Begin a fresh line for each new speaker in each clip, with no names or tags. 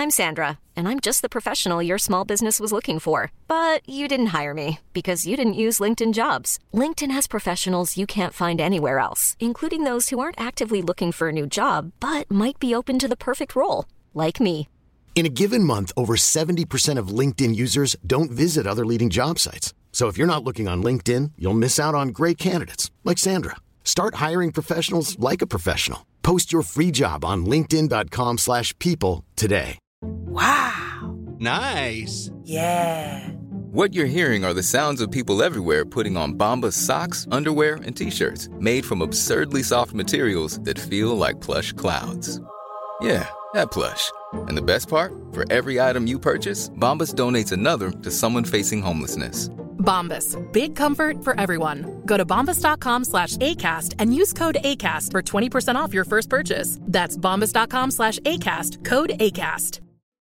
I'm Sandra, and I'm just the professional your small business was looking for. But you didn't hire me because you didn't use LinkedIn Jobs. LinkedIn has professionals you can't find anywhere else, including those who aren't actively looking for a new job, but might be open to the perfect role, like me.
In a given month, over 70% of LinkedIn users don't visit other leading job sites. So if you're not looking on LinkedIn, you'll miss out on great candidates like Sandra. Start hiring professionals like a professional. Post your free job on linkedin.com/people today.
Wow.
Nice.
Yeah.
What you're hearing are the sounds of people everywhere putting on Bombas socks, underwear, and T-shirts made from absurdly soft materials that feel like plush clouds. Yeah, that plush. And the best part? For every item you purchase, Bombas donates another to someone facing homelessness.
Bombas. Big comfort for everyone. Go to bombas.com/ACAST and use code ACAST for 20% off your first purchase. That's bombas.com/ACAST. Code ACAST.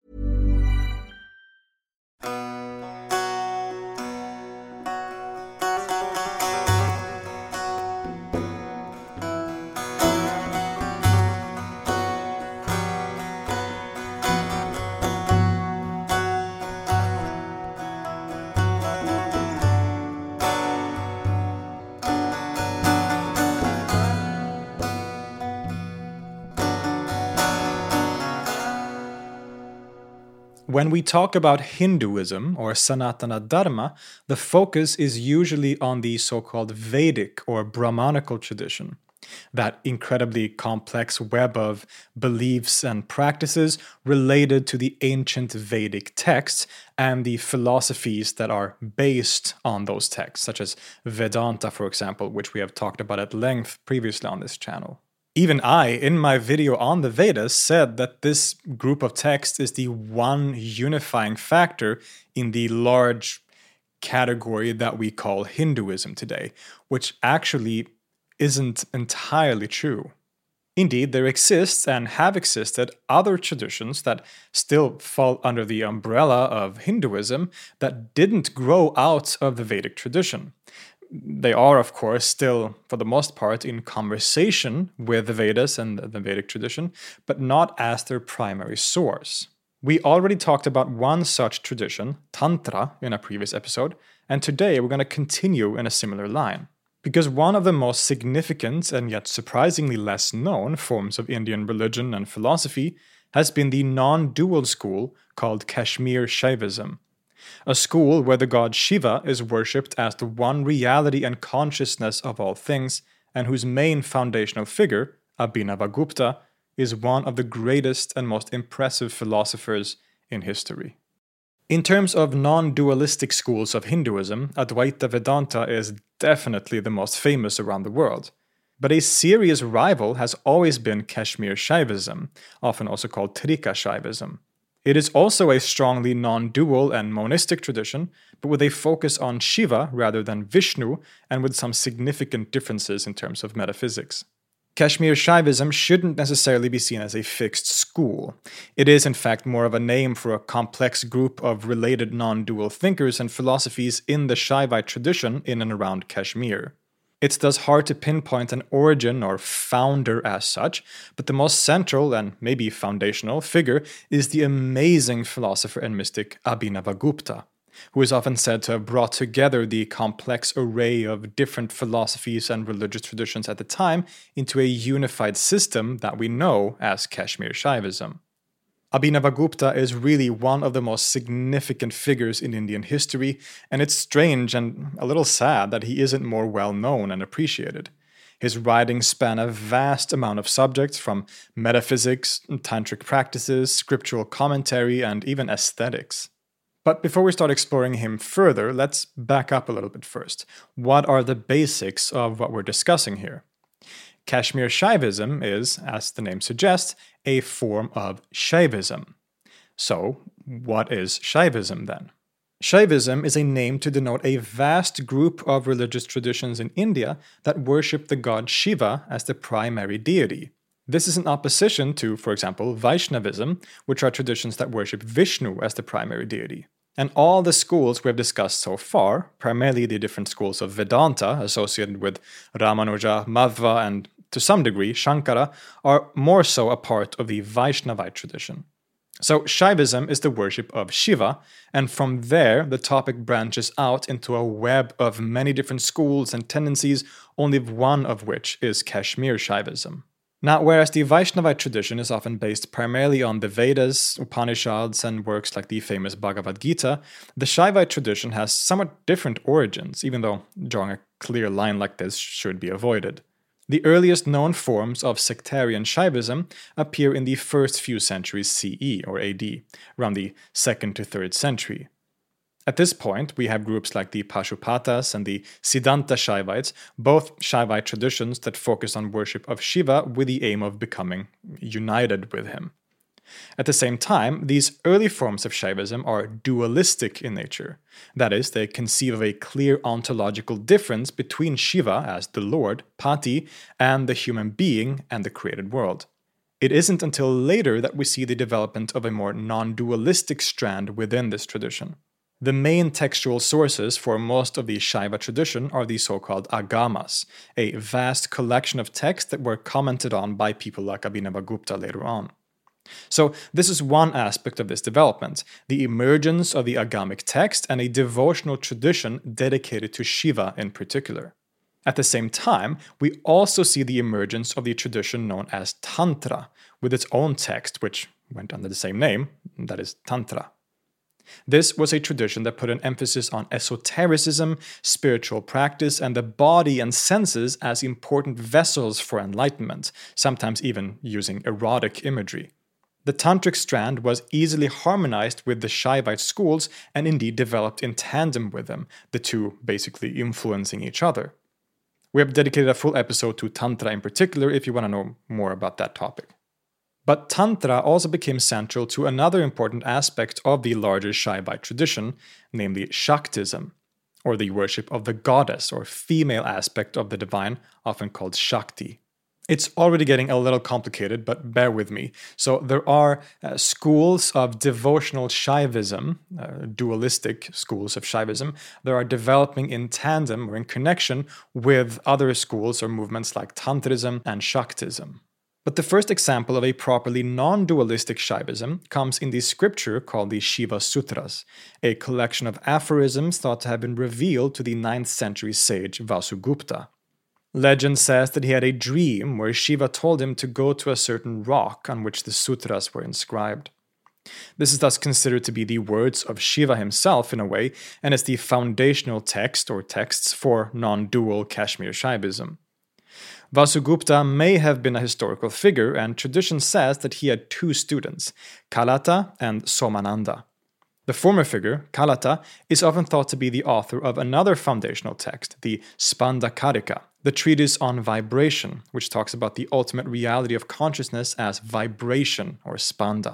When we talk about Hinduism or Sanatana Dharma, the focus is usually on the so-called Vedic or Brahmanical tradition, that incredibly complex web of beliefs and practices related to the ancient Vedic texts and the philosophies that are based on those texts, such as Vedanta, for example, which we have talked about at length previously on this channel. Even I, in my video on the Vedas, said that this group of texts is the one unifying factor in the large category that we call Hinduism today, which actually isn't entirely true. Indeed, there exists and have existed other traditions that still fall under the umbrella of Hinduism that didn't grow out of the Vedic tradition. They are, of course, still, for the most part, in conversation with the Vedas and the Vedic tradition, but not as their primary source. We already talked about one such tradition, Tantra, in a previous episode, and today we're going to continue in a similar line. Because one of the most significant and yet surprisingly less known forms of Indian religion and philosophy has been the non-dual school called Kashmir Shaivism. A school where the god Shiva is worshipped as the one reality and consciousness of all things, and whose main foundational figure, Abhinavagupta, is one of the greatest and most impressive philosophers in history. In terms of non-dualistic schools of Hinduism, Advaita Vedanta is definitely the most famous around the world. But a serious rival has always been Kashmir Shaivism, often also called Trika Shaivism. It is also a strongly non-dual and monistic tradition, but with a focus on Shiva rather than Vishnu, and with some significant differences in terms of metaphysics. Kashmir Shaivism shouldn't necessarily be seen as a fixed school. It is, in fact, more of a name for a complex group of related non-dual thinkers and philosophies in the Shaivite tradition in and around Kashmir. It's thus hard to pinpoint an origin or founder as such, but the most central and maybe foundational figure is the amazing philosopher and mystic Abhinavagupta, who is often said to have brought together the complex array of different philosophies and religious traditions at the time into a unified system that we know as Kashmir Shaivism. Abhinavagupta is really one of the most significant figures in Indian history, and it's strange and a little sad that he isn't more well known and appreciated. His writings span a vast amount of subjects from metaphysics, tantric practices, scriptural commentary, and even aesthetics. But before we start exploring him further, let's back up a little bit first. What are the basics of what we're discussing here? Kashmir Shaivism is, as the name suggests, a form of Shaivism. So, what is Shaivism then? Shaivism is a name to denote a vast group of religious traditions in India that worship the god Shiva as the primary deity. This is in opposition to, for example, Vaishnavism, which are traditions that worship Vishnu as the primary deity. And all the schools we have discussed so far, primarily the different schools of Vedanta associated with Ramanuja, Madhva, and to some degree Shankara, are more so a part of the Vaishnavite tradition. So Shaivism is the worship of Shiva, and from there the topic branches out into a web of many different schools and tendencies, only one of which is Kashmir Shaivism. Now, whereas the Vaishnavite tradition is often based primarily on the Vedas, Upanishads, and works like the famous Bhagavad Gita, the Shaivite tradition has somewhat different origins, even though drawing a clear line like this should be avoided. The earliest known forms of sectarian Shaivism appear in the first few centuries CE or AD, around the 2nd to 3rd century. At this point, we have groups like the Pashupatas and the Siddhanta Shaivites, both Shaivite traditions that focus on worship of Shiva with the aim of becoming united with him. At the same time, these early forms of Shaivism are dualistic in nature. That is, they conceive of a clear ontological difference between Shiva as the Lord, Pati, and the human being and the created world. It isn't until later that we see the development of a more non-dualistic strand within this tradition. The main textual sources for most of the Shaiva tradition are the so-called Agamas, a vast collection of texts that were commented on by people like Abhinavagupta later on. So this is one aspect of this development, the emergence of the Agamic text and a devotional tradition dedicated to Shiva in particular. At the same time, we also see the emergence of the tradition known as Tantra, with its own text, which went under the same name, that is Tantra. This was a tradition that put an emphasis on esotericism, spiritual practice, and the body and senses as important vessels for enlightenment, sometimes even using erotic imagery. The Tantric strand was easily harmonized with the Shaivite schools and indeed developed in tandem with them, the two basically influencing each other. We have dedicated a full episode to Tantra in particular if you want to know more about that topic. But Tantra also became central to another important aspect of the larger Shaivite tradition, namely Shaktism, or the worship of the goddess or female aspect of the divine, often called Shakti. It's already getting a little complicated, but bear with me. So there are schools of devotional Shaivism, dualistic schools of Shaivism, that are developing in tandem or in connection with other schools or movements like Tantrism and Shaktism. But the first example of a properly non-dualistic Shaivism comes in the scripture called the Shiva Sutras, a collection of aphorisms thought to have been revealed to the 9th century sage Vasugupta. Legend says that he had a dream where Shiva told him to go to a certain rock on which the sutras were inscribed. This is thus considered to be the words of Shiva himself in a way, and is the foundational text or texts for non-dual Kashmir Shaivism. Vasugupta may have been a historical figure, and tradition says that he had two students, Kalata and Somananda. The former figure, Kalata, is often thought to be the author of another foundational text, the Spanda Karika, the treatise on vibration, which talks about the ultimate reality of consciousness as vibration or spanda.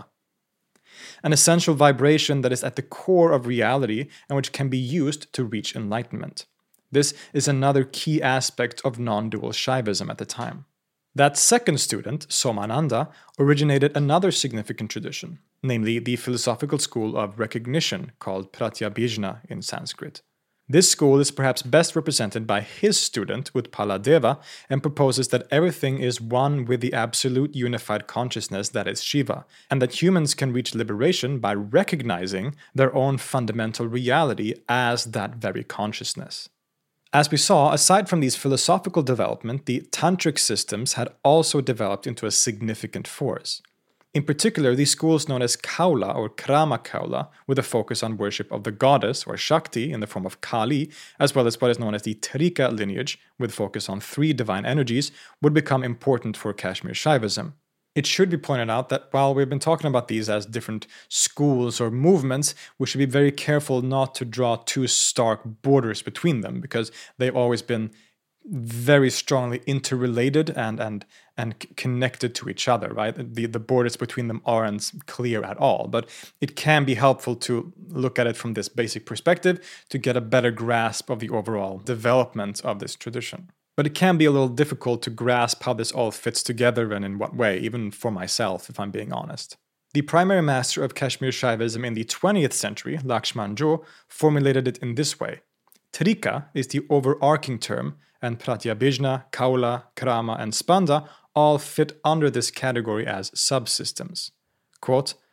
An essential vibration that is at the core of reality and which can be used to reach enlightenment. This is another key aspect of non-dual Shaivism at the time. That second student, Somananda, originated another significant tradition, namely the philosophical school of recognition called Pratyabhijna in Sanskrit. This school is perhaps best represented by his student, Utpaladeva, and proposes that everything is one with the absolute unified consciousness that is Shiva, and that humans can reach liberation by recognizing their own fundamental reality as that very consciousness. As we saw, aside from these philosophical development, the tantric systems had also developed into a significant force. In particular, the schools known as Kaula or Krama Kaula, with a focus on worship of the goddess or Shakti in the form of Kali, as well as what is known as the Trika lineage, with focus on 3 divine energies, would become important for Kashmir Shaivism. It should be pointed out that while we've been talking about these as different schools or movements, we should be very careful not to draw too stark borders between them, because they've always been very strongly interrelated and connected to each other, right? The borders between them aren't clear at all, but it can be helpful to look at it from this basic perspective to get a better grasp of the overall development of this tradition. But it can be a little difficult to grasp how this all fits together and in what way, even for myself, if I'm being honest. The primary master of Kashmir Shaivism in the 20th century, Lakshman Jo, formulated it in this way. Trika is the overarching term, and Pratyabhijna, Kaula, Krama, and Spanda all fit under this category as subsystems. Quote,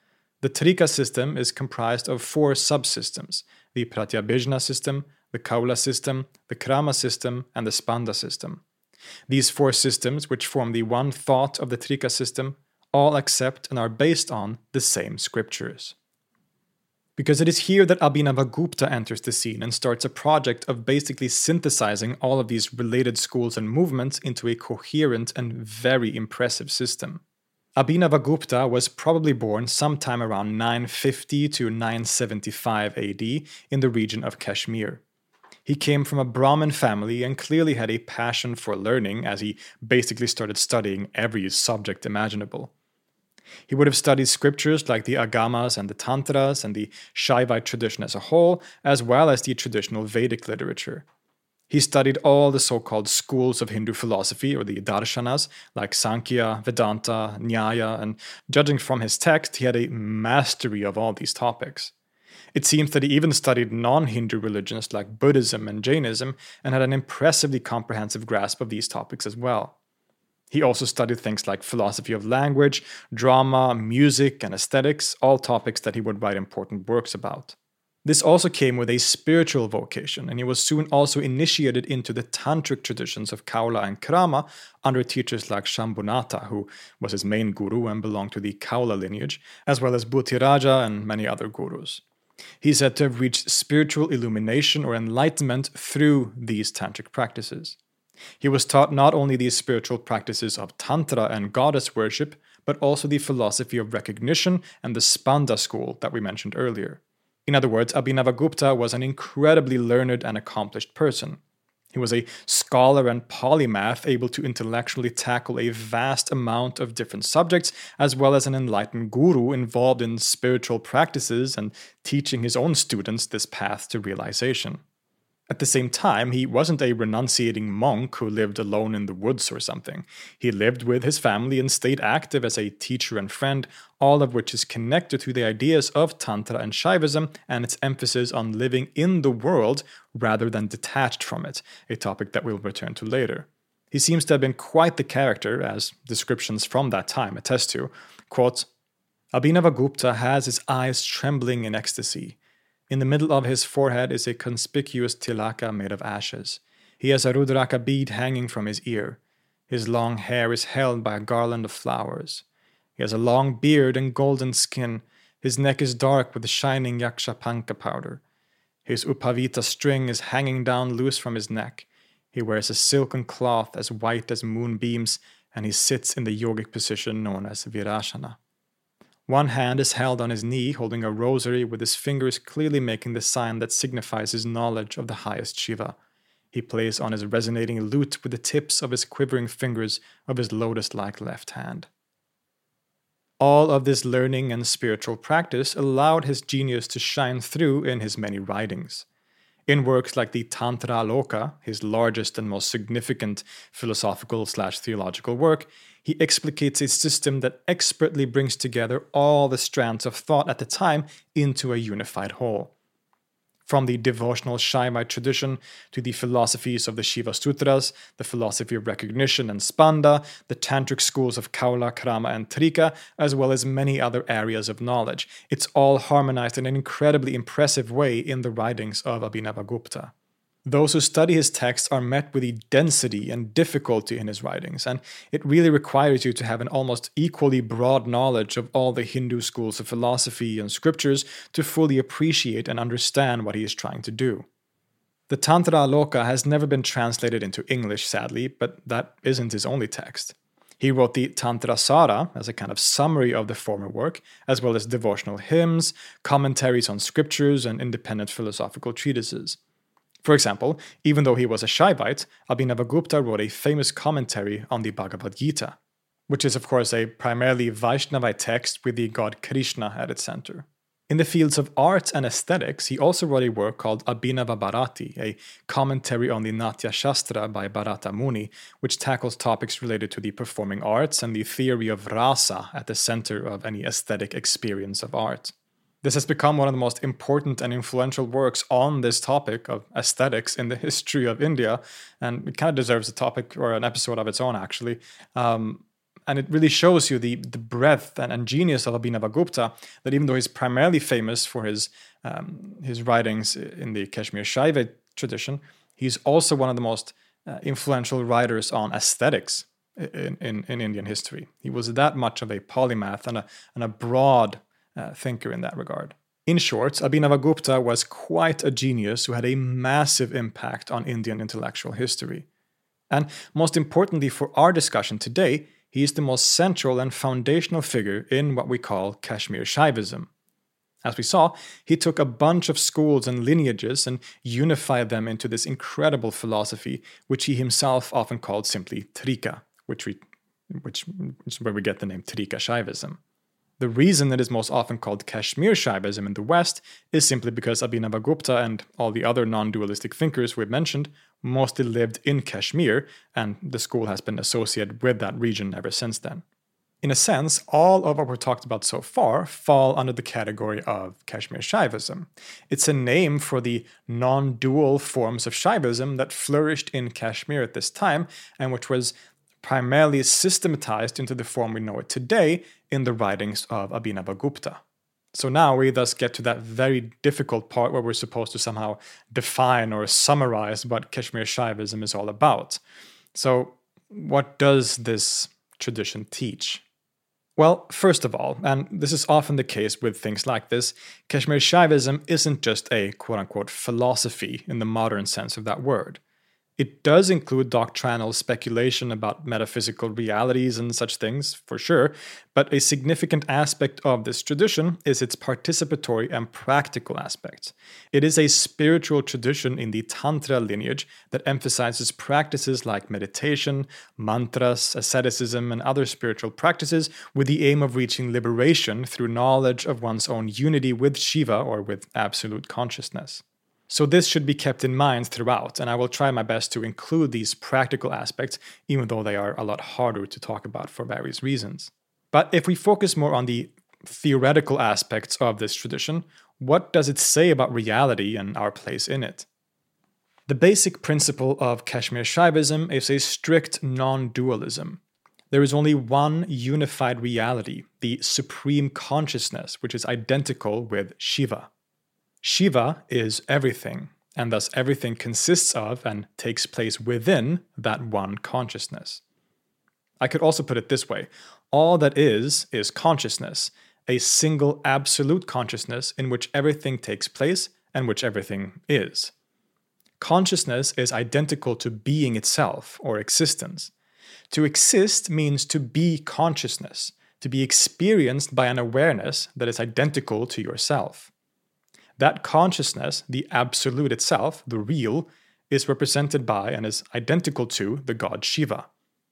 The Trika system is comprised of 4 subsystems: the Pratyabhijna system, the Kaula system, the Krama system, and the Spanda system. These 4 systems, which form the one thought of the Trika system, all accept and are based on the same scriptures. Because it is here that Abhinavagupta enters the scene and starts a project of basically synthesizing all of these related schools and movements into a coherent and very impressive system. Abhinavagupta was probably born sometime around 950 to 975 AD in the region of Kashmir. He came from a Brahmin family and clearly had a passion for learning, as he basically started studying every subject imaginable. He would have studied scriptures like the Agamas and the Tantras and the Shaivite tradition as a whole, as well as the traditional Vedic literature. He studied all the so-called schools of Hindu philosophy, or the darshanas, like Sankhya, Vedanta, Nyaya, and judging from his text, he had a mastery of all these topics. It seems that he even studied non-Hindu religions like Buddhism and Jainism and had an impressively comprehensive grasp of these topics as well. He also studied things like philosophy of language, drama, music, and aesthetics, all topics that he would write important works about. This also came with a spiritual vocation, and he was soon also initiated into the tantric traditions of Kaula and Krama under teachers like Shambhunatha, who was his main guru and belonged to the Kaula lineage, as well as Bhuti-Raja and many other gurus. He is said to have reached spiritual illumination or enlightenment through these tantric practices. He was taught not only these spiritual practices of Tantra and goddess worship, but also the philosophy of recognition and the Spanda school that we mentioned earlier. In other words, Abhinavagupta was an incredibly learned and accomplished person. He was a scholar and polymath, able to intellectually tackle a vast amount of different subjects, as well as an enlightened guru involved in spiritual practices and teaching his own students this path to realization. At the same time, he wasn't a renunciating monk who lived alone in the woods or something. He lived with his family and stayed active as a teacher and friend, all of which is connected to the ideas of Tantra and Shaivism and its emphasis on living in the world rather than detached from it, a topic that we'll return to later. He seems to have been quite the character, as descriptions from that time attest to. Quote, Abhinavagupta has his eyes trembling in ecstasy. In the middle of his forehead is a conspicuous tilaka made of ashes. He has a rudraka bead hanging from his ear. His long hair is held by a garland of flowers. He has a long beard and golden skin. His neck is dark with shining yakshapanka powder. His upavita string is hanging down loose from his neck. He wears a silken cloth as white as moonbeams, and he sits in the yogic position known as virasana. One hand is held on his knee, holding a rosary with his fingers clearly making the sign that signifies his knowledge of the highest Shiva. He plays on his resonating lute with the tips of his quivering fingers of his lotus-like left hand. All of this learning and spiritual practice allowed his genius to shine through in his many writings. In works like the Tantra Loka, his largest and most significant philosophical/theological work, he explicates a system that expertly brings together all the strands of thought at the time into a unified whole. From the devotional Shaivite tradition to the philosophies of the Shiva Sutras, the philosophy of recognition and Spanda, the tantric schools of Kaula, Krama, and Trika, as well as many other areas of knowledge, it's all harmonized in an incredibly impressive way in the writings of Abhinavagupta. Those who study his texts are met with the density and difficulty in his writings, and it really requires you to have an almost equally broad knowledge of all the Hindu schools of philosophy and scriptures to fully appreciate and understand what he is trying to do. The Tantra Loka has never been translated into English, sadly, but that isn't his only text. He wrote the Tantra Sara as a kind of summary of the former work, as well as devotional hymns, commentaries on scriptures, and independent philosophical treatises. For example, even though he was a Shaivite, Abhinavagupta wrote a famous commentary on the Bhagavad Gita, which is of course a primarily Vaishnavite text with the god Krishna at its center. In the fields of art and aesthetics, he also wrote a work called Abhinava Bharati, a commentary on the Natya Shastra by Bharata Muni, which tackles topics related to the performing arts and the theory of rasa at the center of any aesthetic experience of art. This has become one of the most important and influential works on this topic of aesthetics in the history of India, and it kind of deserves a topic or an episode of its own, actually. And it really shows you the breadth and genius of Abhinavagupta, that even though he's primarily famous for his writings in the Kashmir Shaiva tradition, he's also one of the most influential writers on aesthetics in Indian history. He was that much of a polymath and a broad thinker in that regard. In short, Abhinavagupta was quite a genius who had a massive impact on Indian intellectual history. And most importantly for our discussion today, he is the most central and foundational figure in what we call Kashmir Shaivism. As we saw, he took a bunch of schools and lineages and unified them into this incredible philosophy, which he himself often called simply Trika, which is where we get the name Trika Shaivism. The reason it is most often called Kashmir Shaivism in the West is simply because Abhinavagupta and all the other non-dualistic thinkers we've mentioned mostly lived in Kashmir, and the school has been associated with that region ever since then. In a sense, all of what we've talked about so far fall under the category of Kashmir Shaivism. It's a name for the non-dual forms of Shaivism that flourished in Kashmir at this time, and which was primarily systematized into the form we know it today in the writings of Abhinavagupta. So now we thus get to that very difficult part where we're supposed to somehow define or summarize what Kashmir Shaivism is all about. So what does this tradition teach? Well, first of all, and this is often the case with things like this, Kashmir Shaivism isn't just a quote-unquote philosophy in the modern sense of that word. It does include doctrinal speculation about metaphysical realities and such things, for sure, but a significant aspect of this tradition is its participatory and practical aspects. It is a spiritual tradition in the Tantra lineage that emphasizes practices like meditation, mantras, asceticism, and other spiritual practices with the aim of reaching liberation through knowledge of one's own unity with Shiva or with absolute consciousness. So this should be kept in mind throughout, and I will try my best to include these practical aspects, even though they are a lot harder to talk about for various reasons. But if we focus more on the theoretical aspects of this tradition, what does it say about reality and our place in it? The basic principle of Kashmir Shaivism is a strict non-dualism. There is only one unified reality, the supreme consciousness, which is identical with Shiva. Shiva is everything, and thus everything consists of and takes place within that one consciousness. I could also put it this way: all that is consciousness, a single absolute consciousness in which everything takes place and which everything is. Consciousness is identical to being itself, or existence. To exist means to be consciousness, to be experienced by an awareness that is identical to yourself. That consciousness, the absolute itself, the real, is represented by and is identical to the god Shiva.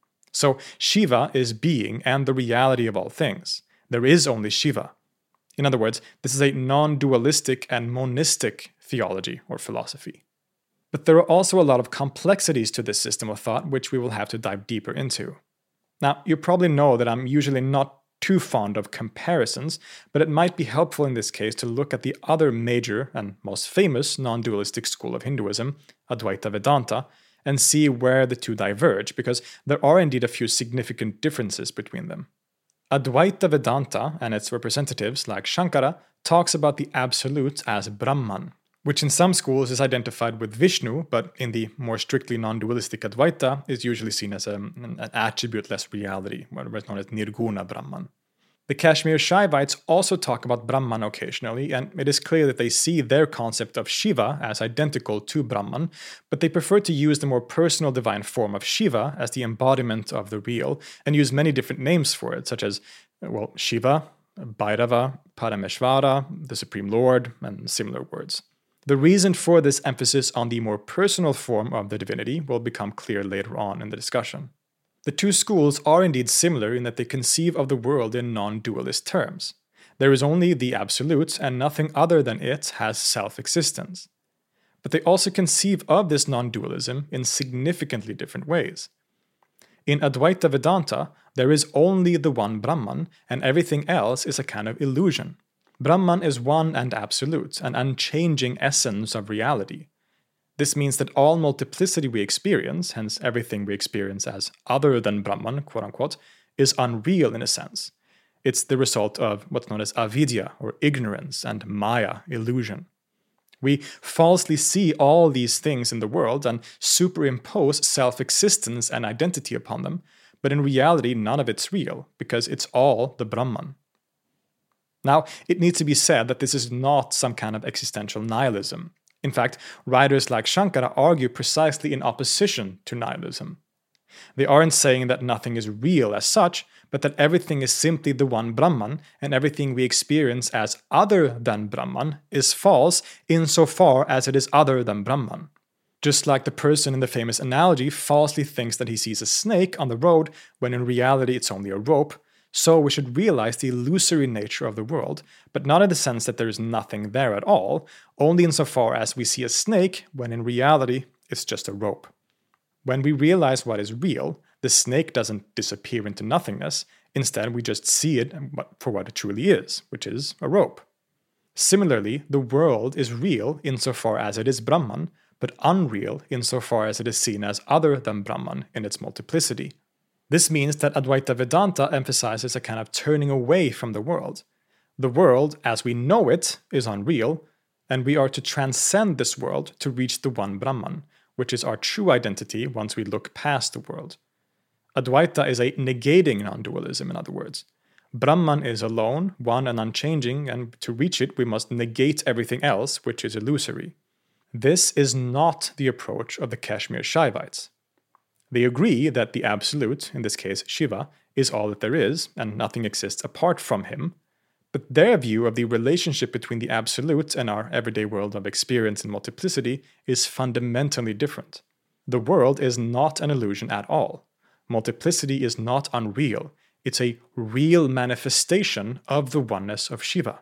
So Shiva is being and the reality of all things. There is only Shiva. In other words, this is a non-dualistic and monistic theology or philosophy. But there are also a lot of complexities to this system of thought which we will have to dive deeper into. Now, you probably know that I'm usually not too fond of comparisons, but it might be helpful in this case to look at the other major and most famous non-dualistic school of Hinduism, Advaita Vedanta, and see where the two diverge, because there are indeed a few significant differences between them. Advaita Vedanta and its representatives, like Shankara, talks about the absolute as Brahman, which in some schools is identified with Vishnu, but in the more strictly non-dualistic Advaita is usually seen as an attribute-less reality, what is known as Nirguna Brahman. The Kashmir Shaivites also talk about Brahman occasionally, and it is clear that they see their concept of Shiva as identical to Brahman, but they prefer to use the more personal divine form of Shiva as the embodiment of the real, and use many different names for it, such as, Shiva, Bhairava, Parameshvara, the Supreme Lord, and similar words. The reason for this emphasis on the more personal form of the divinity will become clear later on in the discussion. The two schools are indeed similar in that they conceive of the world in non-dualist terms. There is only the absolute, and nothing other than it has self-existence. But they also conceive of this non-dualism in significantly different ways. In Advaita Vedanta, there is only the one Brahman, and everything else is a kind of illusion. Brahman is one and absolute, an unchanging essence of reality. This means that all multiplicity we experience, hence everything we experience as other than Brahman, quote-unquote, is unreal in a sense. It's the result of what's known as avidya, or ignorance, and maya, illusion. We falsely see all these things in the world and superimpose self-existence and identity upon them, but in reality none of it's real, because it's all the Brahman. Now, it needs to be said that this is not some kind of existential nihilism. In fact, writers like Shankara argue precisely in opposition to nihilism. They aren't saying that nothing is real as such, but that everything is simply the one Brahman, and everything we experience as other than Brahman is false insofar as it is other than Brahman. Just like the person in the famous analogy falsely thinks that he sees a snake on the road when in reality it's only a rope, so we should realize the illusory nature of the world, but not in the sense that there is nothing there at all, only insofar as we see a snake when in reality it's just a rope. When we realize what is real, the snake doesn't disappear into nothingness. Instead, we just see it for what it truly is, which is a rope. Similarly, the world is real insofar as it is Brahman, but unreal insofar as it is seen as other than Brahman in its multiplicity. This means that Advaita Vedanta emphasizes a kind of turning away from the world. The world, as we know it, is unreal, and we are to transcend this world to reach the one Brahman, which is our true identity once we look past the world. Advaita is a negating non-dualism, in other words. Brahman is alone, one and unchanging, and to reach it we must negate everything else, which is illusory. This is not the approach of the Kashmir Shaivites. They agree that the Absolute, in this case Shiva, is all that there is, and nothing exists apart from him, but their view of the relationship between the Absolute and our everyday world of experience and multiplicity is fundamentally different. The world is not an illusion at all. Multiplicity is not unreal. It's a real manifestation of the oneness of Shiva.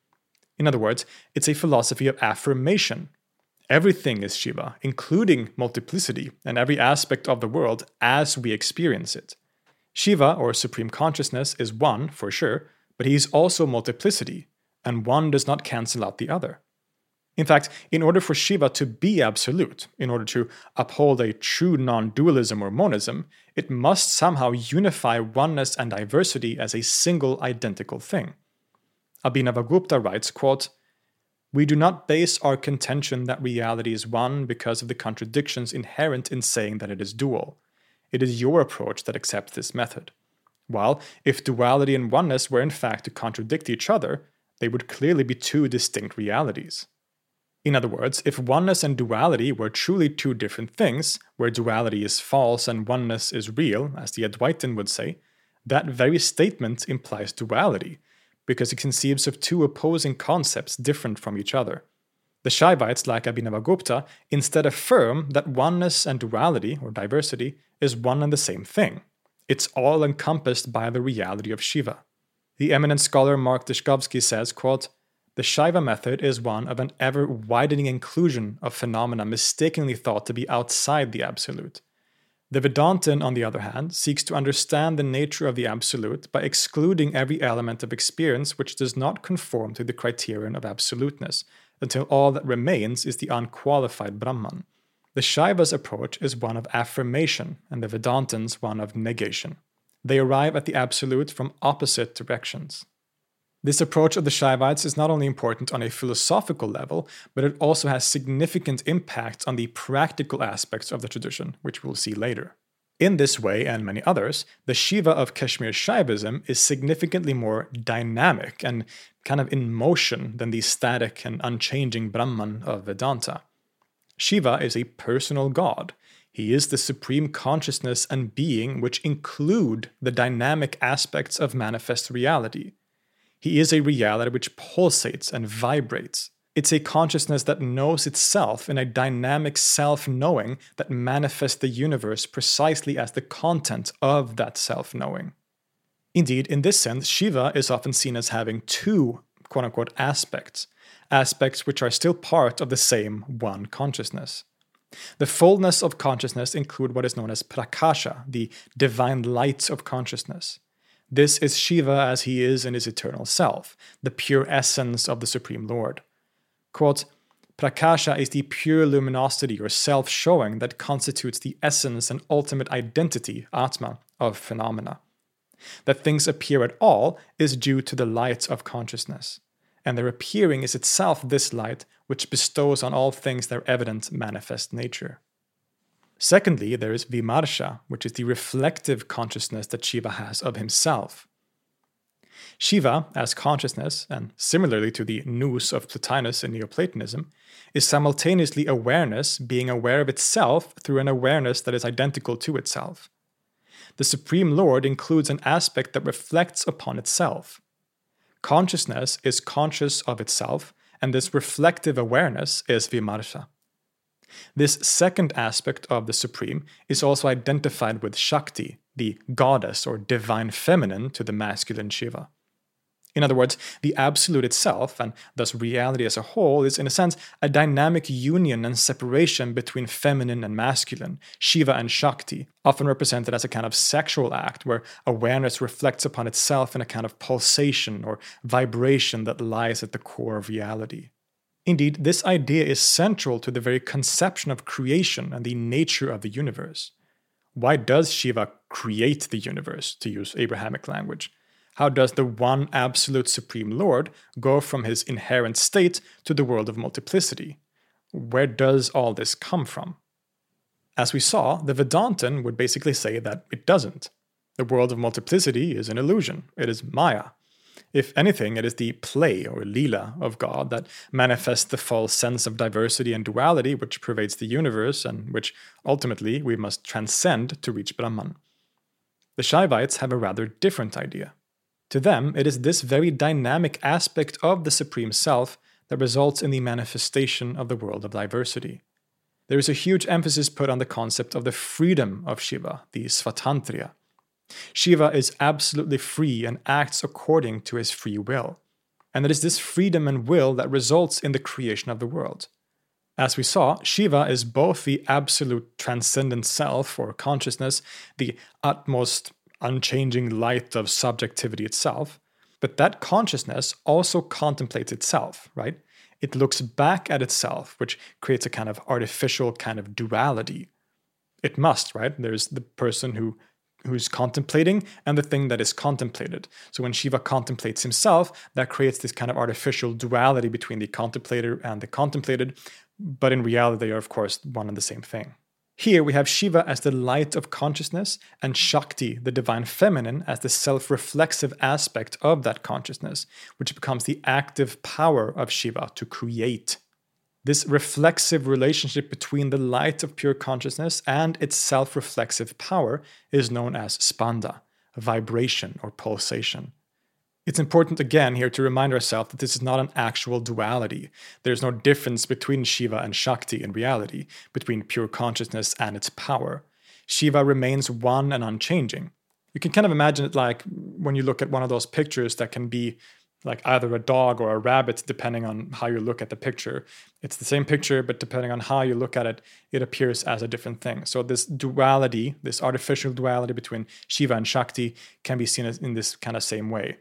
In other words, it's a philosophy of affirmation. Everything is Shiva, including multiplicity and every aspect of the world as we experience it. Shiva, or Supreme Consciousness, is one, for sure, but he is also multiplicity, and one does not cancel out the other. In fact, in order for Shiva to be absolute, in order to uphold a true non-dualism or monism, it must somehow unify oneness and diversity as a single identical thing. Abhinavagupta writes, quote, "We do not base our contention that reality is one because of the contradictions inherent in saying that it is dual. It is your approach that accepts this method. While, if duality and oneness were in fact to contradict each other, they would clearly be two distinct realities." In other words, if oneness and duality were truly two different things, where duality is false and oneness is real, as the Advaitin would say, that very statement implies duality, because it conceives of two opposing concepts different from each other. The Shaivites, like Abhinavagupta, instead affirm that oneness and duality, or diversity, is one and the same thing. It's all encompassed by the reality of Shiva. The eminent scholar Mark Dishkovsky says, quote, "The Shaiva method is one of an ever-widening inclusion of phenomena mistakenly thought to be outside the Absolute. The Vedantin, on the other hand, seeks to understand the nature of the Absolute by excluding every element of experience which does not conform to the criterion of absoluteness, until all that remains is the unqualified Brahman. The Shaiva's approach is one of affirmation, and the Vedantin's one of negation. They arrive at the Absolute from opposite directions." This approach of the Shaivites is not only important on a philosophical level, but it also has significant impact on the practical aspects of the tradition, which we'll see later. In this way, and many others, the Shiva of Kashmir Shaivism is significantly more dynamic and kind of in motion than the static and unchanging Brahman of Vedanta. Shiva is a personal god. He is the supreme consciousness and being which include the dynamic aspects of manifest reality. He is a reality which pulsates and vibrates. It's a consciousness that knows itself in a dynamic self-knowing that manifests the universe precisely as the content of that self-knowing. Indeed, in this sense, Shiva is often seen as having two, quote-unquote, aspects which are still part of the same one consciousness. The fullness of consciousness include what is known as prakasha, the divine light of consciousness. This is Shiva as he is in his eternal self, the pure essence of the Supreme Lord. Quote, "Prakasha is the pure luminosity or self-showing that constitutes the essence and ultimate identity, Atma, of phenomena. That things appear at all is due to the light of consciousness, and their appearing is itself this light which bestows on all things their evident manifest nature. Secondly, there is Vimarsha, which is the reflective consciousness that Shiva has of himself. Shiva, as consciousness, and similarly to the nous of Plotinus in Neoplatonism, is simultaneously awareness being aware of itself through an awareness that is identical to itself. The Supreme Lord includes an aspect that reflects upon itself. Consciousness is conscious of itself, and this reflective awareness is Vimarsha. This second aspect of the Supreme is also identified with Shakti, the goddess or divine feminine to the masculine Shiva. In other words, the Absolute itself, and thus reality as a whole, is in a sense a dynamic union and separation between feminine and masculine, Shiva and Shakti, often represented as a kind of sexual act where awareness reflects upon itself in a kind of pulsation or vibration that lies at the core of reality. Indeed, this idea is central to the very conception of creation and the nature of the universe. Why does Shiva create the universe, to use Abrahamic language? How does the one absolute Supreme Lord go from his inherent state to the world of multiplicity? Where does all this come from? As we saw, the Vedantin would basically say that it doesn't. The world of multiplicity is an illusion. It is Maya. If anything, it is the play or lila of God that manifests the false sense of diversity and duality which pervades the universe and which ultimately we must transcend to reach Brahman. The Shaivites have a rather different idea. To them, it is this very dynamic aspect of the Supreme Self that results in the manifestation of the world of diversity. There is a huge emphasis put on the concept of the freedom of Shiva, the Svatantriya. Shiva is absolutely free and acts according to his free will. And it is this freedom and will that results in the creation of the world. As we saw, Shiva is both the absolute transcendent self or consciousness, the utmost unchanging light of subjectivity itself, but that consciousness also contemplates itself, right? It looks back at itself, which creates a kind of artificial kind of duality. It must, right? There's the person who's contemplating and the thing that is contemplated. So when Shiva contemplates himself, that creates this kind of artificial duality between the contemplator and the contemplated, but in reality they are of course one and the same thing. Here we have Shiva as the light of consciousness and Shakti, the divine feminine, as the self-reflexive aspect of that consciousness, which becomes the active power of Shiva to create. This reflexive relationship between the light of pure consciousness and its self-reflexive power is known as spanda, vibration or pulsation. It's important again here to remind ourselves that this is not an actual duality. There's no difference between Shiva and Shakti in reality, between pure consciousness and its power. Shiva remains one and unchanging. You can kind of imagine it like when you look at one of those pictures that can be like either a dog or a rabbit, depending on how you look at the picture. It's the same picture, but depending on how you look at it, it appears as a different thing. So this duality, this artificial duality between Shiva and Shakti can be seen as in this kind of same way.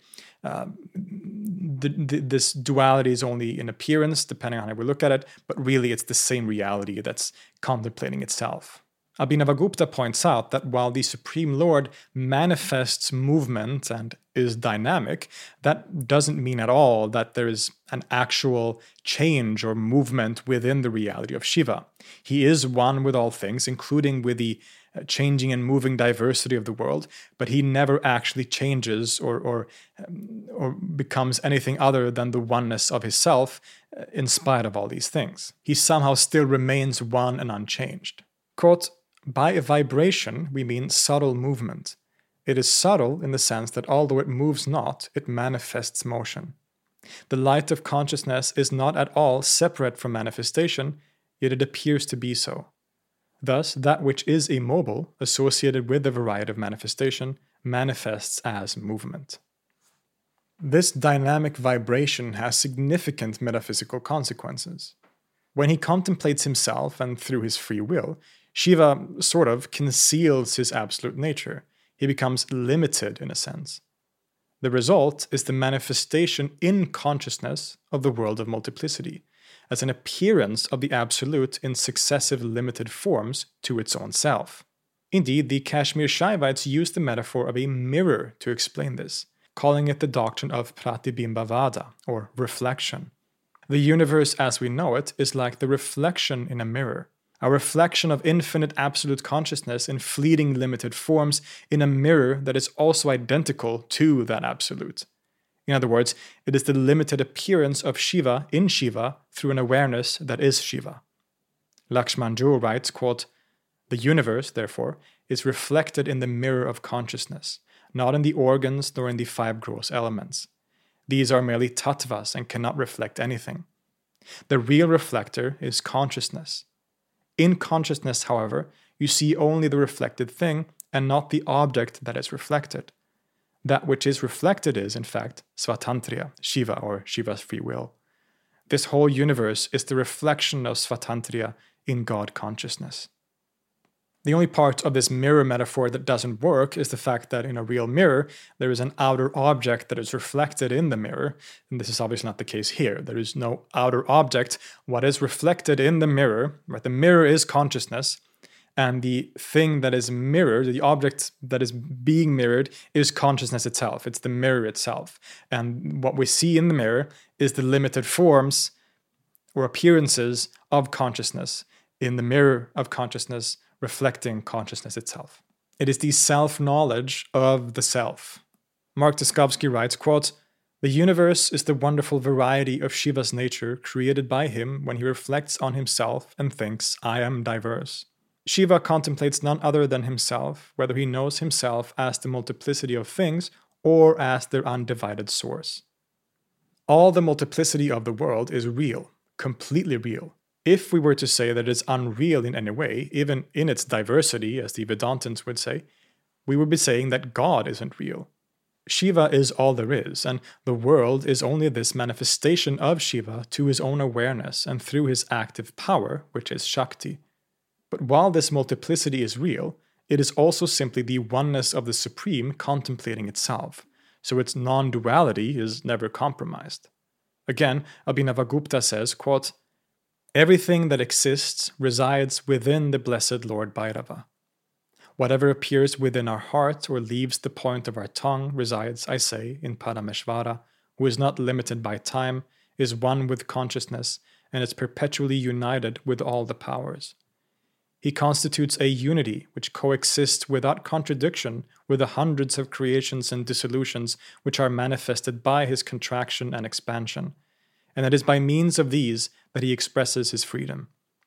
This duality is only in appearance, depending on how we look at it, but really it's the same reality that's contemplating itself. Abhinavagupta points out that while the Supreme Lord manifests movement and is dynamic, that doesn't mean at all that there is an actual change or movement within the reality of Shiva. He is one with all things, including with the changing and moving diversity of the world, but he never actually changes or becomes anything other than the oneness of his self in spite of all these things. He somehow still remains one and unchanged. Quote, by a vibration, we mean subtle movement. It is subtle in the sense that although it moves not, it manifests motion. The light of consciousness is not at all separate from manifestation, yet it appears to be so. Thus, that which is immobile, associated with the variety of manifestation, manifests as movement. This dynamic vibration has significant metaphysical consequences. When he contemplates himself and through his free will, Shiva sort of conceals his absolute nature. He becomes limited in a sense. The result is the manifestation in consciousness of the world of multiplicity, as an appearance of the absolute in successive limited forms to its own self. Indeed, the Kashmir Shaivites use the metaphor of a mirror to explain this, calling it the doctrine of Pratibimbavada, or reflection. The universe as we know it is like the reflection in a mirror, a reflection of infinite absolute consciousness in fleeting limited forms in a mirror that is also identical to that absolute. In other words, it is the limited appearance of Shiva in Shiva through an awareness that is Shiva. Lakshman Jewell writes, quote, "The universe, therefore, is reflected in the mirror of consciousness, not in the organs nor in the 5 gross elements. These are merely tattvas and cannot reflect anything. The real reflector is consciousness. In consciousness, however, you see only the reflected thing and not the object that is reflected. That which is reflected is, in fact, Svatantriya, Shiva, or Shiva's free will. This whole universe is the reflection of Svatantriya in God consciousness." The only part of this mirror metaphor that doesn't work is the fact that in a real mirror, there is an outer object that is reflected in the mirror, and this is obviously not the case here. There is no outer object. What is reflected in the mirror, right? The mirror is consciousness, and the thing that is mirrored, the object that is being mirrored, is consciousness itself. It's the mirror itself. And what we see in the mirror is the limited forms or appearances of consciousness in the mirror of consciousness, reflecting consciousness itself. It is the self-knowledge of the self. Mark Duskovsky writes, quote, "The universe is the wonderful variety of Shiva's nature created by him when he reflects on himself and thinks, 'I am diverse.' Shiva contemplates none other than himself, whether he knows himself as the multiplicity of things or as their undivided source. All the multiplicity of the world is real, completely real. If we were to say that it is unreal in any way, even in its diversity, as the Vedantins would say, we would be saying that God isn't real. Shiva is all there is, and the world is only this manifestation of Shiva to his own awareness and through his active power, which is Shakti. But while this multiplicity is real, it is also simply the oneness of the Supreme contemplating itself, so its non-duality is never compromised." Again, Abhinavagupta says, quote, "Everything that exists resides within the blessed Lord Bhairava. Whatever appears within our heart or leaves the point of our tongue resides, I say, in Parameshvara, who is not limited by time, is one with consciousness, and is perpetually united with all the powers. He constitutes a unity which coexists without contradiction with the hundreds of creations and dissolutions which are manifested by his contraction and expansion, and it is by means of these that he expresses his freedom.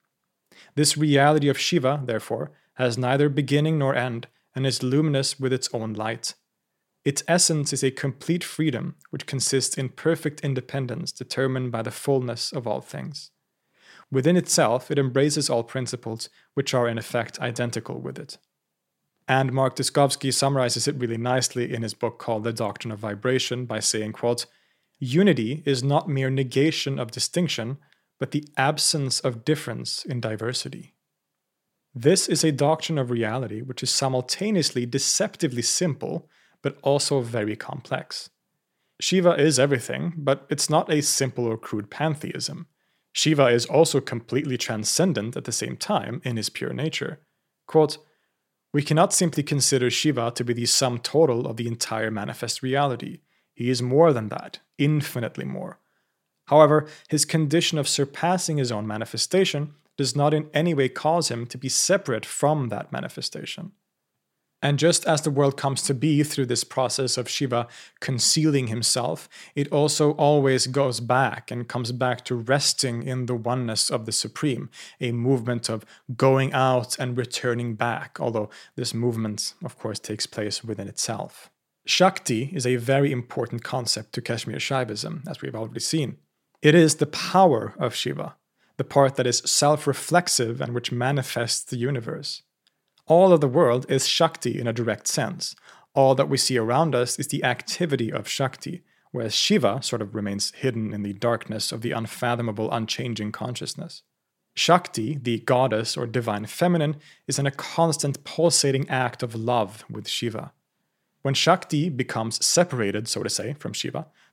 This reality of Shiva, therefore, has neither beginning nor end, and is luminous with its own light. Its essence is a complete freedom which consists in perfect independence determined by the fullness of all things. Within itself, it embraces all principles which are in effect identical with it." And Mark Duskovsky summarizes it really nicely in his book called The Doctrine of Vibration by saying, quote, "Unity is not mere negation of distinction, but the absence of difference in diversity." This is a doctrine of reality which is simultaneously deceptively simple, but also very complex. Shiva is everything, but it's not a simple or crude pantheism. Shiva is also completely transcendent at the same time in his pure nature. Quote, "We cannot simply consider Shiva to be the sum total of the entire manifest reality. He is more than that, infinitely more. However, his condition of surpassing his own manifestation does not in any way cause him to be separate from that manifestation. And just as the world comes to be through this process of Shiva concealing himself, it also always goes back and comes back to resting in the oneness of the Supreme, a movement of going out and returning back, although this movement, of course, takes place within itself. Shakti is a very important concept to Kashmir Shaivism, as we've already seen. It is the power of Shiva, the part that is self-reflexive and which manifests the universe. All of the world is Shakti in a direct sense. All that we see around us is the activity of Shakti, whereas Shiva sort of remains hidden in the darkness of the unfathomable, unchanging consciousness. Shakti, the goddess or divine feminine, is in a constant pulsating act of love with Shiva. When Shakti becomes separated, so to say, from Shiva,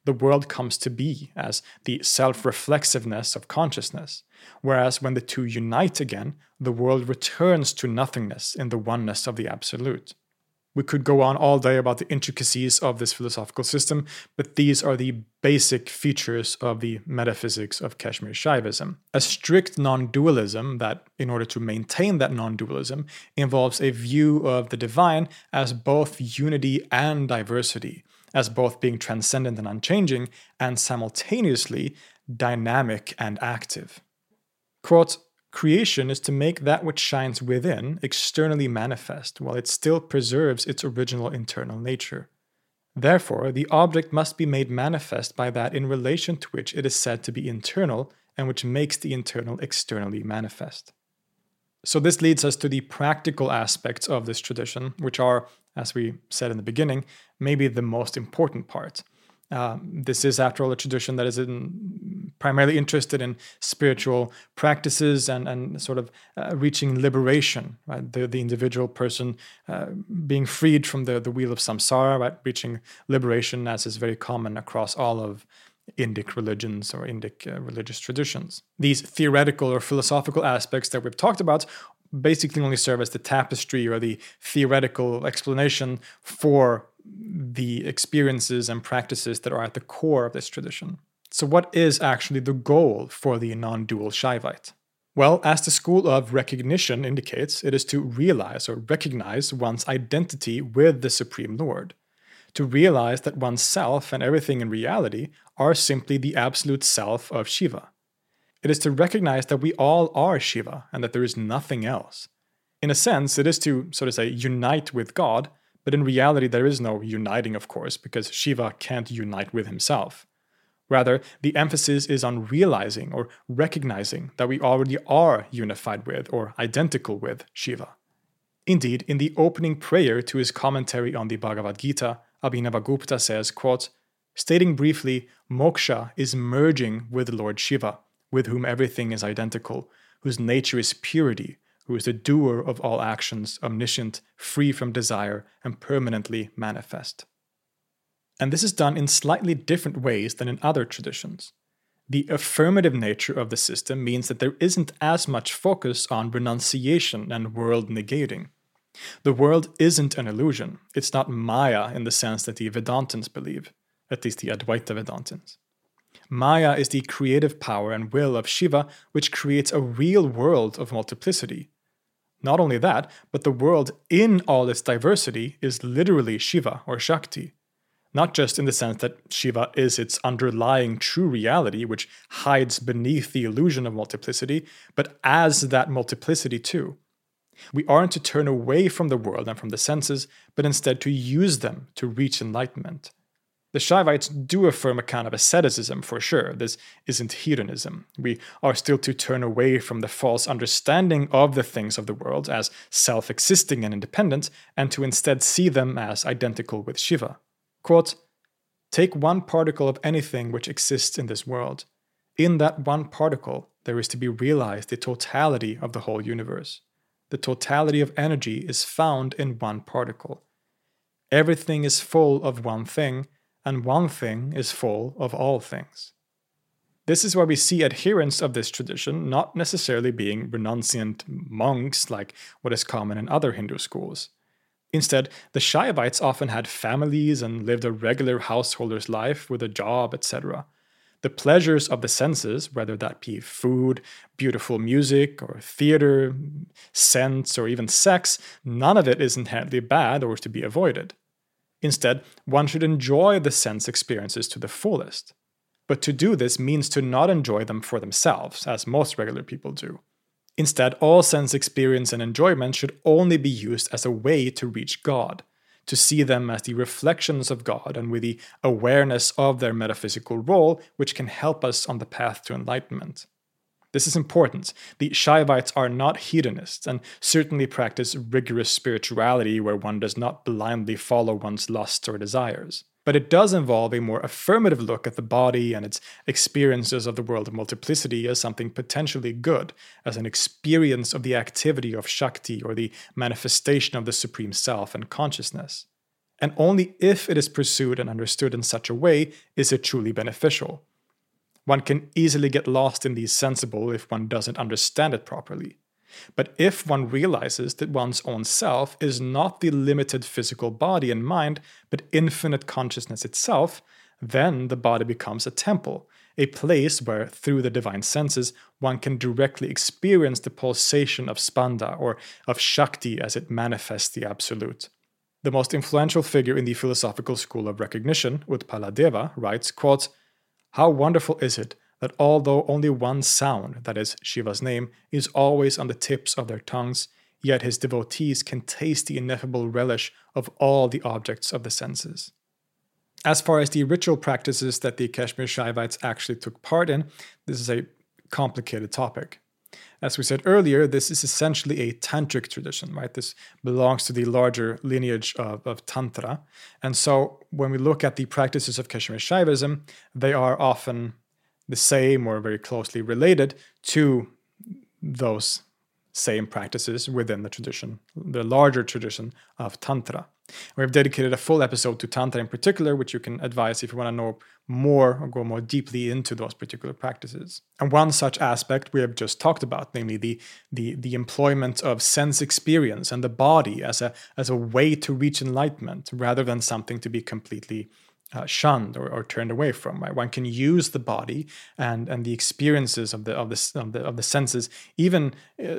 the world comes to be as the self-reflexiveness of consciousness, whereas when the two unite again, the world returns to nothingness in the oneness of the Absolute. We could go on all day about the intricacies of this philosophical system, but these are the basic features of the metaphysics of Kashmir Shaivism. A strict non-dualism that, in order to maintain that non-dualism, involves a view of the divine as both unity and diversity, as both being transcendent and unchanging, and simultaneously dynamic and active. Quote, "Creation is to make that which shines within externally manifest, while it still preserves its original internal nature. Therefore, the object must be made manifest by that in relation to which it is said to be internal, and which makes the internal externally manifest." So this leads us to the practical aspects of this tradition, which are, as we said in the beginning, maybe the most important part. This is, after all, a tradition that is primarily interested in spiritual practices and sort of reaching liberation, right? The individual person being freed from the wheel of samsara, right? Reaching liberation, as is very common across all of Indic religions or Indic religious traditions. These theoretical or philosophical aspects that we've talked about basically only serve as the tapestry or the theoretical explanation for the experiences and practices that are at the core of this tradition. So what is actually the goal for the non-dual Shaivite? Well, as the school of recognition indicates, it is to realize or recognize one's identity with the Supreme Lord, to realize that one's self and everything in reality are simply the absolute self of Shiva. It is to recognize that we all are Shiva and that there is nothing else. In a sense, it is to, so to say, unite with God, but in reality there is no uniting, of course, because Shiva can't unite with himself. Rather, the emphasis is on realizing or recognizing that we already are unified with or identical with Shiva. Indeed, in the opening prayer to his commentary on the Bhagavad Gita, Abhinavagupta says, quote, "Stating briefly, moksha is merging with Lord Shiva, with whom everything is identical, whose nature is purity, who is the doer of all actions, omniscient, free from desire, and permanently manifest." And this is done in slightly different ways than in other traditions. The affirmative nature of the system means that there isn't as much focus on renunciation and world negating. The world isn't an illusion. It's not Maya in the sense that the Vedantins believe, at least the Advaita Vedantins. Maya is the creative power and will of Shiva, which creates a real world of multiplicity. Not only that, but the world in all its diversity is literally Shiva or Shakti. Not just in the sense that Shiva is its underlying true reality, which hides beneath the illusion of multiplicity, but as that multiplicity too. We aren't to turn away from the world and from the senses, but instead to use them to reach enlightenment. The Shaivites do affirm a kind of asceticism for sure. This isn't hedonism. We are still to turn away from the false understanding of the things of the world as self-existing and independent, and to instead see them as identical with Shiva. Quote, "Take one particle of anything which exists in this world. In that one particle, there is to be realized the totality of the whole universe. The totality of energy is found in one particle. Everything is full of one thing, and one thing is full of all things." This is why we see adherents of this tradition not necessarily being renunciant monks like what is common in other Hindu schools. Instead, the Shaivites often had families and lived a regular householder's life with a job, etc. The pleasures of the senses, whether that be food, beautiful music, or theater, scents, or even sex, none of it is inherently bad or to be avoided. Instead, one should enjoy the sense experiences to the fullest. But to do this means to not enjoy them for themselves, as most regular people do. Instead, all sense experience and enjoyment should only be used as a way to reach God, to see them as the reflections of God and with the awareness of their metaphysical role, which can help us on the path to enlightenment. This is important. The Shaivites are not hedonists and certainly practice rigorous spirituality where one does not blindly follow one's lusts or desires. But it does involve a more affirmative look at the body and its experiences of the world of multiplicity as something potentially good, as an experience of the activity of Shakti or the manifestation of the Supreme Self and consciousness. and only if it is pursued and understood in such a way is it truly beneficial. One can easily get lost in the sensible if one doesn't understand it properly. But if one realizes that one's own self is not the limited physical body and mind, but infinite consciousness itself, then the body becomes a temple, a place where, through the divine senses, one can directly experience the pulsation of Spanda, or of Shakti as it manifests the Absolute. The most influential figure in the philosophical school of recognition, Utpaladeva, writes, quote, "How wonderful is it that although only one sound, that is, Shiva's name, is always on the tips of their tongues, yet his devotees can taste the ineffable relish of all the objects of the senses." As far as the ritual practices that the Kashmir Shaivites actually took part in, this is a complicated topic. As we said earlier, this is essentially a tantric tradition, right? This belongs to the larger lineage of Tantra. And so when we look at the practices of Kashmir Shaivism, they are often the same or very closely related to those same practices within the tradition, the larger tradition of Tantra. We've dedicated a full episode to Tantra in particular, which you can advise if you want to know more or go more deeply into those particular practices. And one such aspect we have just talked about, namely the employment of sense experience and the body as a way to reach enlightenment, rather than something to be completely shunned or turned away from. Right? One can use the body and the experiences of the senses, even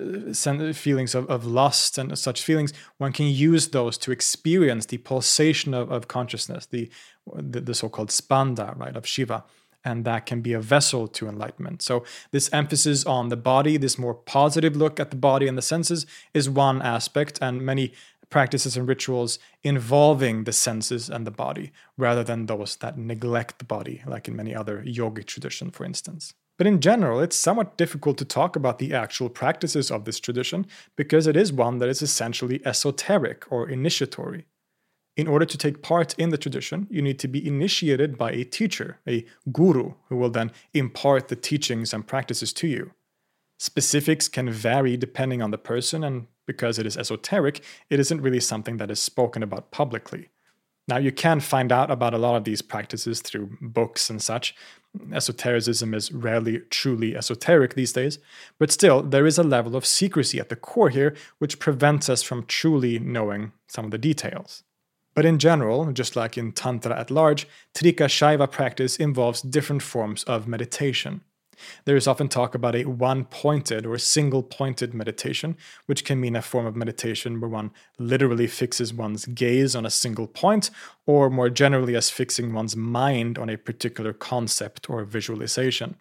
feelings of lust and such feelings. One can use those to experience the pulsation of consciousness, the so-called Spanda, right, of Shiva, and that can be a vessel to enlightenment. So this emphasis on the body, this more positive look at the body and the senses, is one aspect, and many practices and rituals involving the senses and the body, rather than those that neglect the body, like in many other yogic traditions, for instance. But in general, it's somewhat difficult to talk about the actual practices of this tradition, because it is one that is essentially esoteric or initiatory. In order to take part in the tradition, you need to be initiated by a teacher, a guru, who will then impart the teachings and practices to you. Specifics can vary depending on the person, and because it is esoteric, it isn't really something that is spoken about publicly. Now, you can find out about a lot of these practices through books and such. Esotericism is rarely truly esoteric these days, but still, there is a level of secrecy at the core here, which prevents us from truly knowing some of the details. But in general, just like in Tantra at large, Trika Shaiva practice involves different forms of meditation. There is often talk about a one-pointed or single-pointed meditation, which can mean a form of meditation where one literally fixes one's gaze on a single point, or more generally as fixing one's mind on a particular concept or visualization.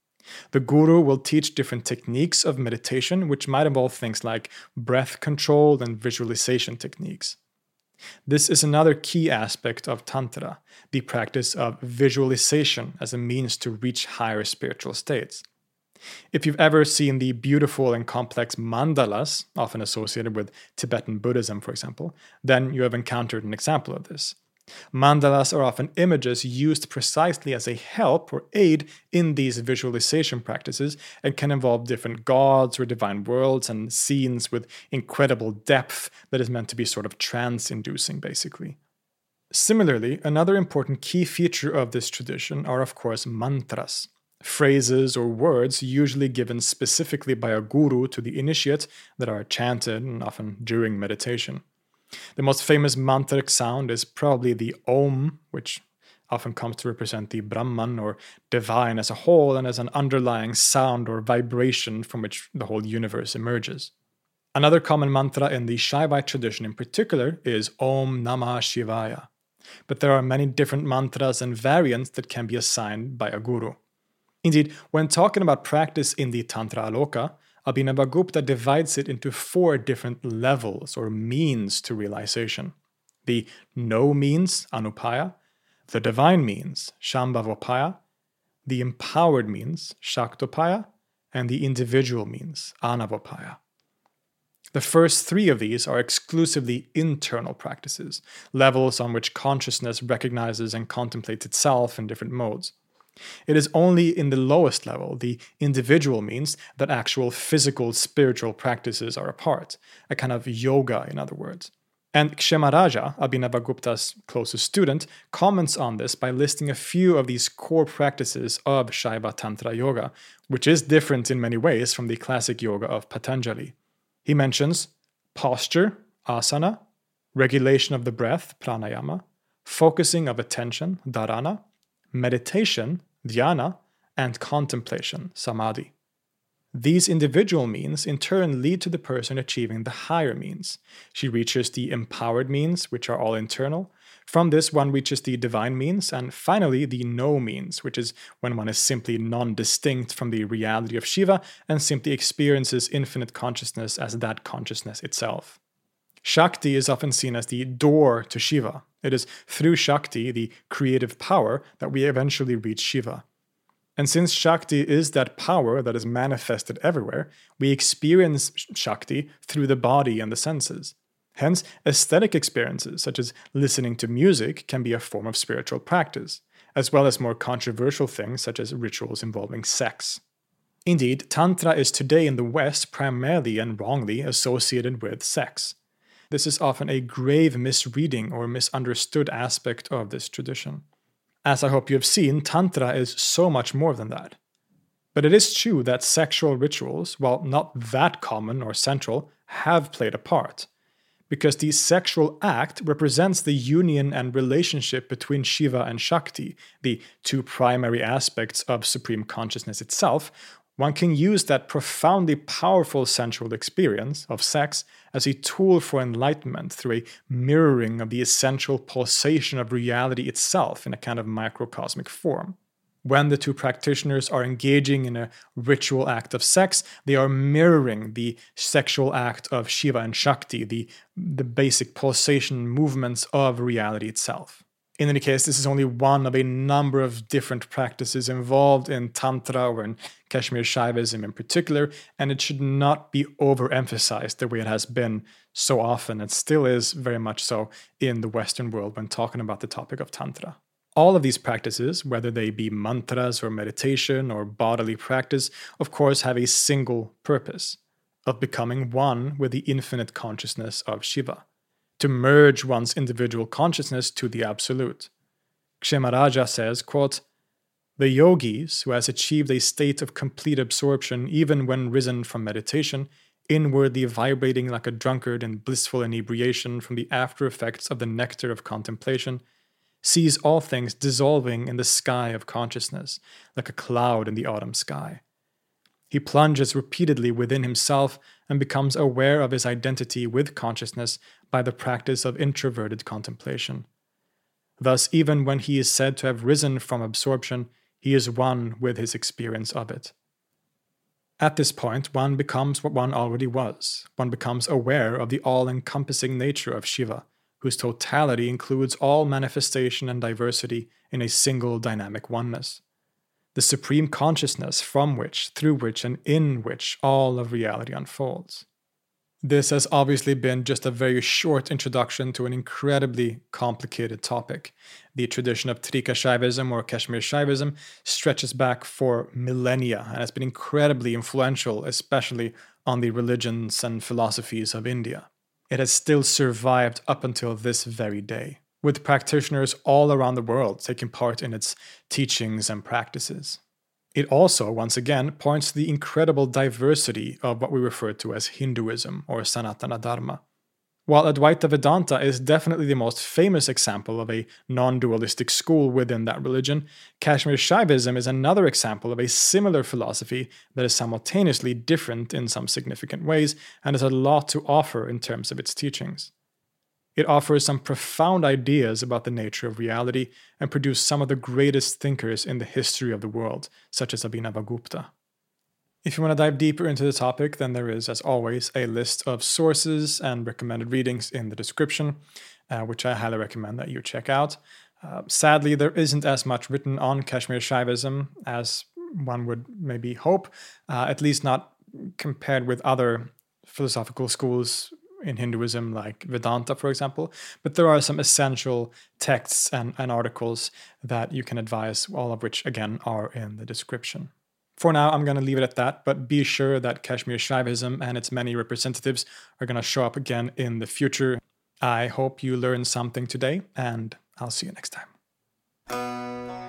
The guru will teach different techniques of meditation, which might involve things like breath control and visualization techniques. This is another key aspect of Tantra, the practice of visualization as a means to reach higher spiritual states. If you've ever seen the beautiful and complex mandalas, often associated with Tibetan Buddhism, for example, then you have encountered an example of this. Mandalas are often images used precisely as a help or aid in these visualization practices, and can involve different gods or divine worlds and scenes with incredible depth that is meant to be sort of trance-inducing, basically. Similarly, another important key feature of this tradition are, of course, mantras. Phrases or words usually given specifically by a guru to the initiate that are chanted, and often during meditation. The most famous mantric sound is probably the Om, which often comes to represent the Brahman or divine as a whole, and as an underlying sound or vibration from which the whole universe emerges. Another common mantra in the Shaivite tradition in particular is Om Namah Shivaya. But there are many different mantras and variants that can be assigned by a guru. Indeed, when talking about practice in the Tantra Aloka, Abhinavagupta divides it into 4 different levels or means to realization. The no means, Anupaya, the divine means, Shambhavopaya, the empowered means, Shaktopaya, and the individual means, Anavopaya. The first 3 of these are exclusively internal practices, levels on which consciousness recognizes and contemplates itself in different modes. It is only in the lowest level, the individual means, that actual physical spiritual practices are a part, a kind of yoga, in other words. And Kshamaraja, Abhinavagupta's closest student, comments on this by listing a few of these core practices of Shaiva Tantra Yoga, which is different in many ways from the classic yoga of Patanjali. He mentions posture, asana, regulation of the breath, pranayama, focusing of attention, dharana, meditation, dhyana, and contemplation, samadhi. These individual means in turn lead to the person achieving the higher means. She reaches the empowered means, which are all internal. From this, one reaches the divine means, and finally the no means, which is when one is simply non-distinct from the reality of Shiva and simply experiences infinite consciousness as that consciousness itself. Shakti is often seen as the door to Shiva. It is through Shakti, the creative power, that we eventually reach Shiva. And since Shakti is that power that is manifested everywhere, we experience Shakti through the body and the senses. Hence, aesthetic experiences, such as listening to music, can be a form of spiritual practice, as well as more controversial things such as rituals involving sex. Indeed, Tantra is today in the West primarily and wrongly associated with sex. This is often a grave misreading or misunderstood aspect of this tradition. As I hope you have seen, Tantra is so much more than that. But it is true that sexual rituals, while not that common or central, have played a part. Because the sexual act represents the union and relationship between Shiva and Shakti, the two primary aspects of Supreme Consciousness itself, one can use that profoundly powerful sensual experience of sex as a tool for enlightenment through a mirroring of the essential pulsation of reality itself in a kind of microcosmic form. When the two practitioners are engaging in a ritual act of sex, they are mirroring the sexual act of Shiva and Shakti, the basic pulsation movements of reality itself. In any case, this is only one of a number of different practices involved in Tantra or in Kashmir Shaivism in particular, and it should not be overemphasized the way it has been so often, and still is very much so in the Western world when talking about the topic of Tantra. All of these practices, whether they be mantras or meditation or bodily practice, of course have a single purpose, of becoming one with the infinite consciousness of Shiva, to merge one's individual consciousness to the absolute. Kshamaraja says, quote, "The yogis, who has achieved a state of complete absorption even when risen from meditation, inwardly vibrating like a drunkard in blissful inebriation from the after effects of the nectar of contemplation, sees all things dissolving in the sky of consciousness, like a cloud in the autumn sky. He plunges repeatedly within himself and becomes aware of his identity with consciousness by the practice of introverted contemplation. Thus, even when he is said to have risen from absorption, he is one with his experience of it. At this point, one becomes what one already was. One becomes aware of the all-encompassing nature of Shiva, whose totality includes all manifestation and diversity in a single dynamic oneness. The supreme consciousness from which, through which, and in which all of reality unfolds. This has obviously been just a very short introduction to an incredibly complicated topic. The tradition of Trika Shaivism or Kashmir Shaivism stretches back for millennia and has been incredibly influential, especially on the religions and philosophies of India. It has still survived up until this very day, with practitioners all around the world taking part in its teachings and practices. It also, once again, points to the incredible diversity of what we refer to as Hinduism or Sanatana Dharma. While Advaita Vedanta is definitely the most famous example of a non-dualistic school within that religion, Kashmir Shaivism is another example of a similar philosophy that is simultaneously different in some significant ways and has a lot to offer in terms of its teachings. It offers some profound ideas about the nature of reality and produced some of the greatest thinkers in the history of the world, such as Abhinavagupta. If you want to dive deeper into the topic, then there is, as always, a list of sources and recommended readings in the description, which I highly recommend that you check out. Sadly, there isn't as much written on Kashmir Shaivism as one would maybe hope, at least not compared with other philosophical schools in Hinduism, like Vedanta, for example. But there are some essential texts and articles that you can advise, all of which, again, are in the description. For now, I'm going to leave it at that, but be sure that Kashmir Shaivism and its many representatives are going to show up again in the future. I hope you learned something today, and I'll see you next time.